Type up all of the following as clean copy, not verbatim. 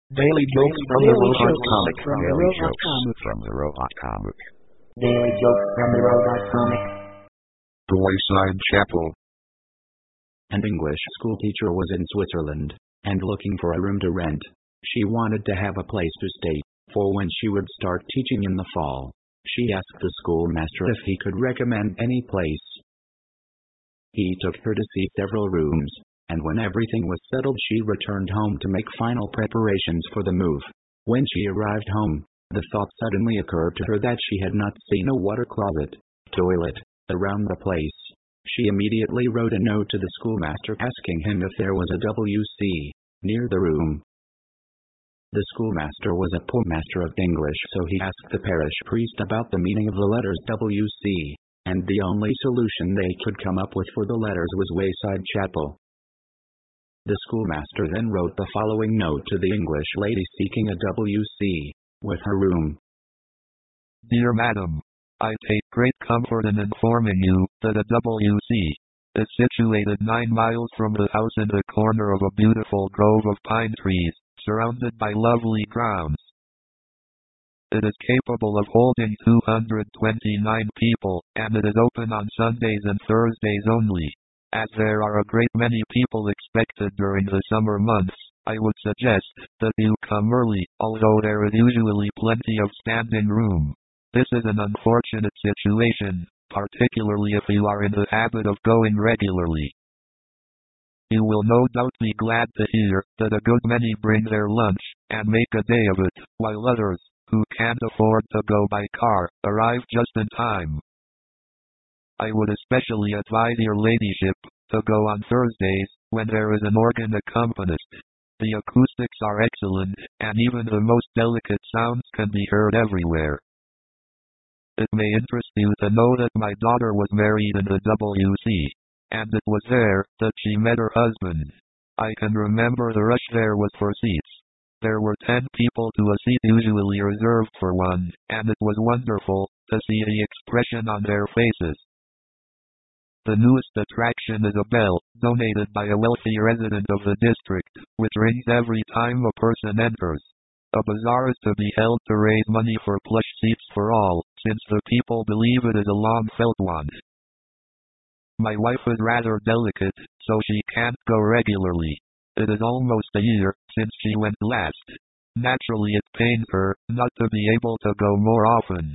Daily jokes from the Robot Comic. Daily jokes from the Robot Comic. Daily jokes from the Robot Comic. The Wayside Chapel. An English school teacher was in Switzerland, and looking for a room to rent. She wanted to have a place to stay, for when she would start teaching in the fall. She asked the schoolmaster if he could recommend any place. He took her to see several rooms, and when everything was settled she returned home to make final preparations for the move. When she arrived home, the thought suddenly occurred to her that she had not seen a water closet, toilet, around the place. She immediately wrote a note to the schoolmaster asking him if there was a WC near the room. The schoolmaster was a poor master of English, so he asked the parish priest about the meaning of the letters WC, and the only solution they could come up with for the letters was Wayside Chapel. The schoolmaster then wrote the following note to the English lady seeking a WC with her room. Dear Madam, I take great comfort in informing you that a WC is situated 9 miles from the house in the corner of a beautiful grove of pine trees, surrounded by lovely grounds. It is capable of holding 229 people, and it is open on Sundays and Thursdays only. As there are a great many people expected during the summer months, I would suggest that you come early, although there is usually plenty of standing room. This is an unfortunate situation, particularly if you are in the habit of going regularly. You will no doubt be glad to hear that a good many bring their lunch and make a day of it, while others, who can't afford to go by car, arrive just in time. I would especially advise your ladyship to go on Thursdays, when there is an organ accompanist. The acoustics are excellent, and even the most delicate sounds can be heard everywhere. It may interest you to know that my daughter was married in the WC, and it was there that she met her husband. I can remember the rush there was for seats. There were 10 people to a seat usually reserved for one, and it was wonderful to see the expression on their faces. The newest attraction is a bell, donated by a wealthy resident of the district, which rings every time a person enters. A bazaar is to be held to raise money for plush seats for all, since the people believe it is a long felt one. My wife is rather delicate, so she can't go regularly. It is almost a year since she went last. Naturally it pains her not to be able to go more often.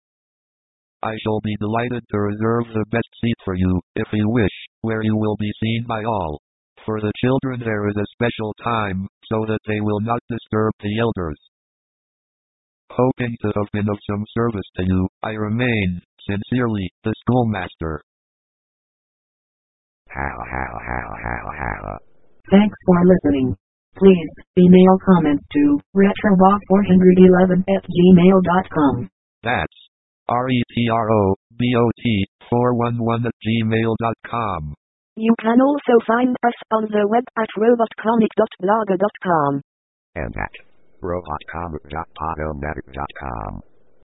I shall be delighted to reserve the best seat for you, if you wish, where you will be seen by all. For the children there is a special time, so that they will not disturb the elders. Hoping to have been of some service to you, I remain, sincerely, the schoolmaster. Thanks for listening. Please email comments to retrobot411@gmail.com. That's retrobot411@gmail.com. You can also find us on the web at robotcomic.blogger.com. And at robotcomic.podomatic.com.